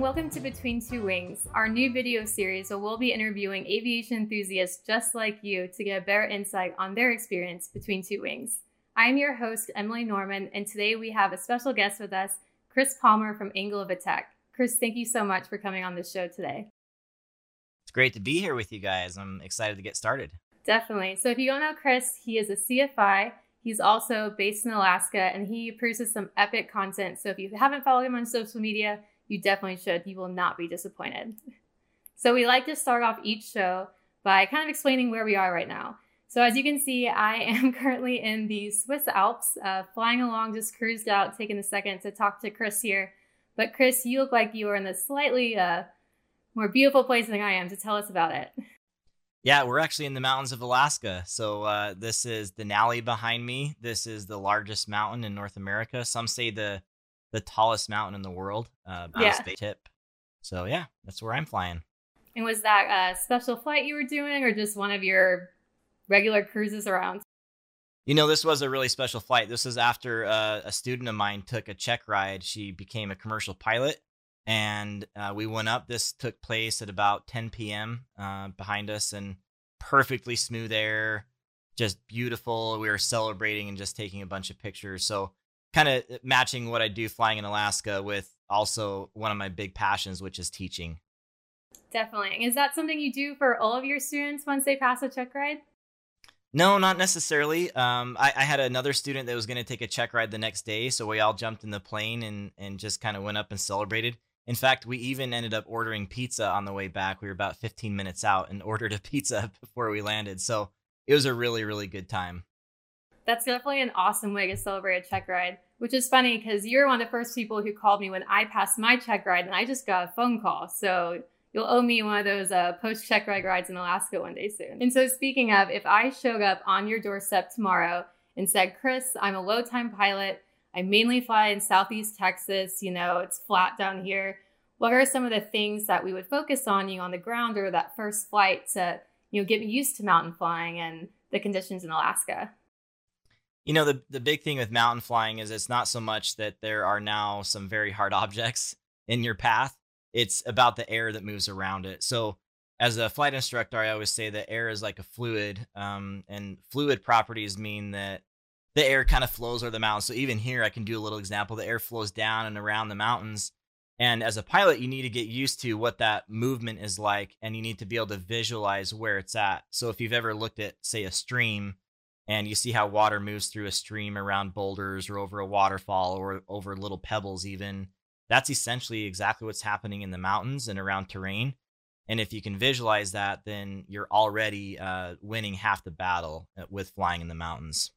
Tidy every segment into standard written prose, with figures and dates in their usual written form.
welcome to Between Two Wings, our new video series where we'll be interviewing aviation enthusiasts just like you to get a better insight on their experience between two wings. I am your host, Emily Norman, and today we have a special guest with us, Chris Palmer from Angle of Attack. Chris, thank you so much for coming on the show today. It's great to be here with you guys. I'm excited to get started. Definitely. So if you don't know Chris, he is a CFI. He's also based in Alaska, and he produces some epic content. So if you haven't followed him on social media, you definitely should. You will not be disappointed. So we like to start off each show by kind of explaining where we are right now. So as you can see, I am currently in the Swiss Alps, flying along, just cruised out, taking a second to talk to Chris here. But Chris, you look like you are in a slightly more beautiful place than I am, to tell us about it. Yeah, we're actually in the mountains of Alaska. So this is Denali behind me. This is the largest mountain in North America. Some say the tallest mountain in the world, base tip. So yeah, that's where I'm flying. And was that a special flight you were doing, or just one of your regular cruises around? You know, this was a really special flight. This was after a student of mine took a check ride. She became a commercial pilot, and we went up. This took place at about 10 p.m. Behind us, and perfectly smooth air, just beautiful. We were celebrating and just taking a bunch of pictures. So kind of matching what I do flying in Alaska with also one of my big passions, which is teaching. Definitely. Is that something you do for all of your students once they pass a check ride? No, not necessarily. I had another student that was going to take a check ride the next day, so we all jumped in the plane and just kind of went up and celebrated. In fact, we even ended up ordering pizza on the way back. We were about 15 minutes out and ordered a pizza before we landed. So it was a really, really good time. That's definitely an awesome way to celebrate a check ride, which is funny because you're one of the first people who called me when I passed my check ride, and I just got a phone call. So you'll owe me one of those post-check ride rides in Alaska one day soon. And so speaking of, if I showed up on your doorstep tomorrow and said, Chris, I'm a low-time pilot. I mainly fly in Southeast Texas. You know, it's flat down here. What are some of the things that we would focus on you on the ground or that first flight to, get me used to mountain flying and the conditions in Alaska? You know, the big thing with mountain flying is it's not so much that there are now some very hard objects in your path. It's about the air that moves around it. So as a flight instructor, I always say that air is like a fluid, and fluid properties mean that the air kind of flows over the mountains. So even here, I can do a little example. The air flows down and around the mountains. And as a pilot, you need to get used to what that movement is like, and you need to be able to visualize where it's at. So if you've ever looked at, say, a stream, and you see how water moves through a stream around boulders or over a waterfall or over little pebbles even, that's essentially exactly what's happening in the mountains and around terrain. And if you can visualize that, then you're already winning half the battle with flying in the mountains.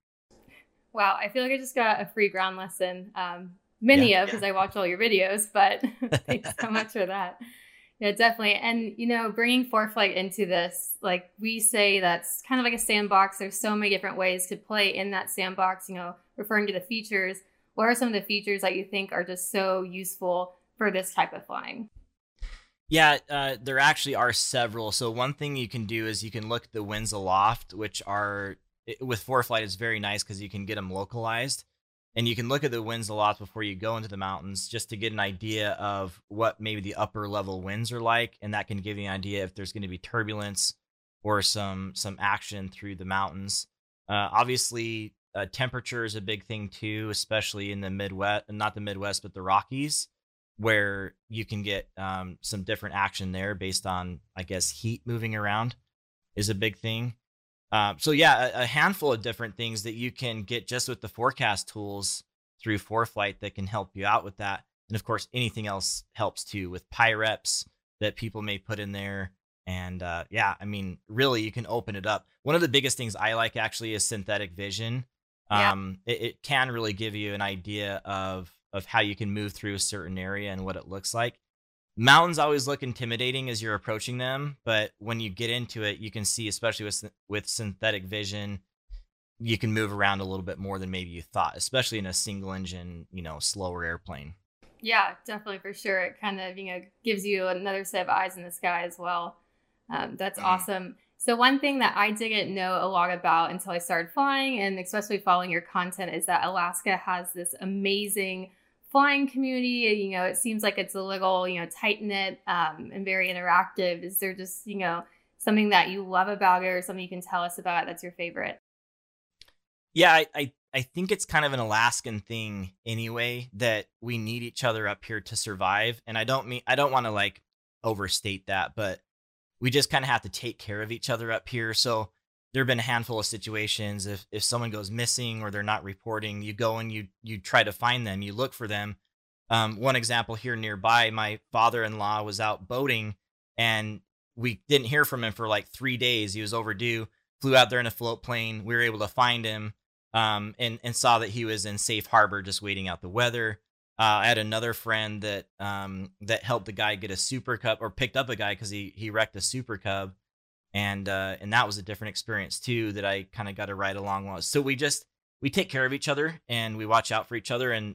Wow, I feel like I just got a free ground lesson. Because I watch all your videos, but thanks so much for that. Yeah, definitely. And, bringing ForeFlight into this, like we say, that's kind of like a sandbox. There's so many different ways to play in that sandbox, referring to the features. What are some of the features that you think are just so useful for this type of flying? Yeah, there actually are several. So one thing you can do is you can look at the winds aloft, which are, with ForeFlight, it's very nice because you can get them localized. And you can look at the winds aloft before you go into the mountains just to get an idea of what maybe the upper level winds are like. And that can give you an idea if there's going to be turbulence or some action through the mountains. Obviously, temperature is a big thing too, especially in the Midwest, not the Midwest, but the Rockies, where you can get some different action there based on, I guess, heat moving around is a big thing. So yeah, a handful of different things that you can get just with the forecast tools through ForeFlight that can help you out with that. And of course, anything else helps too with PyReps that people may put in there. And really, you can open it up. One of the biggest things I like actually is synthetic vision. It can really give you an idea of how you can move through a certain area and what it looks like. Mountains always look intimidating as you're approaching them, but when you get into it, you can see, especially with synthetic vision, you can move around a little bit more than maybe you thought, especially in a single engine, slower airplane. Yeah, definitely, for sure. It kind of, gives you another set of eyes in the sky as well. That's awesome. So one thing that I didn't know a lot about until I started flying, and especially following your content, is that Alaska has this amazing flying community? You know, it seems like it's a little, you know, tight knit and very interactive. Is there just, you know, something that you love about it, or something you can tell us about that's your favorite? Yeah, I think it's kind of an Alaskan thing anyway, that we need each other up here to survive. And I don't want to like overstate that, but we just kind of have to take care of each other up here. So there have been a handful of situations, if someone goes missing or they're not reporting, you go and you try to find them, you look for them. One example here nearby, my father-in-law was out boating and we didn't hear from him for like 3 days. He was overdue, flew out there in a float plane. We were able to find him, and saw that he was in safe harbor, just waiting out the weather. I had another friend that that helped the guy get a Super Cub, or picked up a guy because he wrecked a Super Cub, and that was a different experience too that I kind of got to ride along with. So we take care of each other and we watch out for each other, and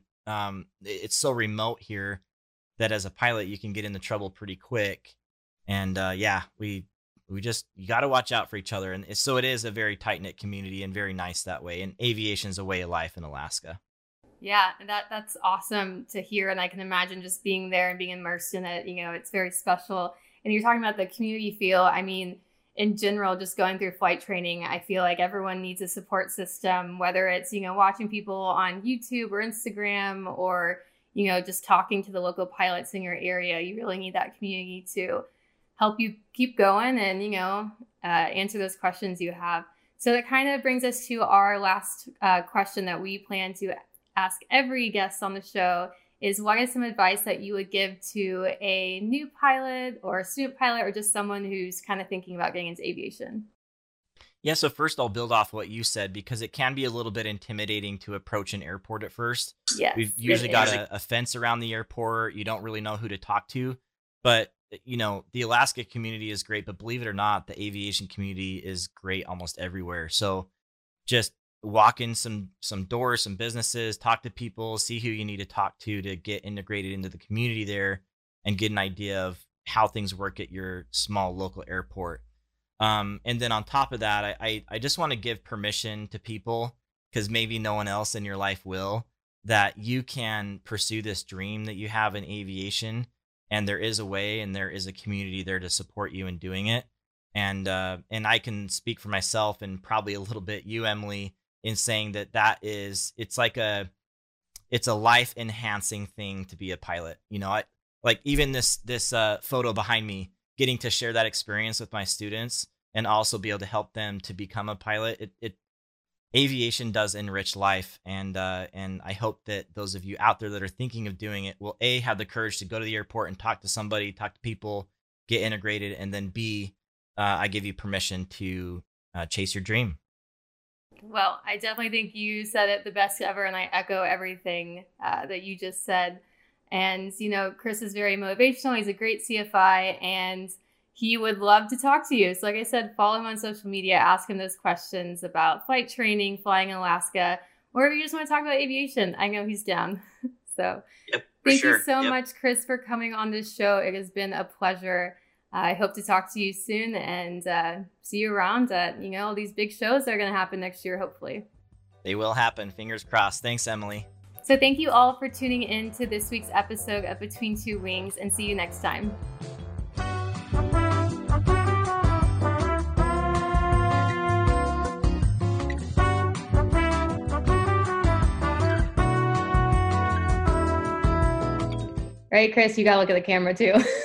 it's so remote here that as a pilot you can get into trouble pretty quick, and yeah, you got to watch out for each other, and so it is a very tight knit community and very nice that way. And aviation's a way of life in Alaska. Yeah, that's awesome to hear. And I can imagine just being there and being immersed in it. You know, it's very special. And you're talking about the community feel. I mean, in general, just going through flight training, I feel like everyone needs a support system, whether it's, you know, watching people on YouTube or Instagram, or, you know, just talking to the local pilots in your area. You really need that community to help you keep going and, you know, answer those questions you have. So that kind of brings us to our last question that we plan to ask every guest on the show is, what is some advice that you would give to a new pilot or a student pilot, or just someone who's kind of thinking about getting into aviation? Yeah, so first I'll build off what you said, because it can be a little bit intimidating to approach an airport at first. Yes, we've usually got a fence around the airport. You don't really know who to talk to, but you know, the Alaska community is great, but believe it or not, the aviation community is great almost everywhere. So just walk in some doors, some businesses, talk to people, see who you need to talk to get integrated into the community there, and get an idea of how things work at your small local airport. And then on top of that, I just want to give permission to people, because maybe no one else in your life will, that you can pursue this dream that you have in aviation, and there is a way, and there is a community there to support you in doing it. And I can speak for myself, and probably a little bit you, Emily, in saying that it's a life enhancing thing to be a pilot. You know, like even this photo behind me, getting to share that experience with my students and also be able to help them to become a pilot. Aviation does enrich life, and I hope that those of you out there that are thinking of doing it will A, have the courage to go to the airport and talk to somebody, talk to people, get integrated, and then B, I give you permission to chase your dream. Well, I definitely think you said it the best ever, and I echo everything that you just said. And, you know, Chris is very motivational. He's a great CFI, and he would love to talk to you. So like I said, follow him on social media, ask him those questions about flight training, flying in Alaska, or if you just want to talk about aviation, I know he's down. So thank you so much, Chris, for coming on this show. It has been a pleasure. I hope to talk to you soon, and see you around at, you know, all these big shows that are going to happen next year, hopefully. They will happen. Fingers crossed. Thanks, Emily. So thank you all for tuning in to this week's episode of Between Two Wings, and see you next time. All right, Chris, you got to look at the camera too.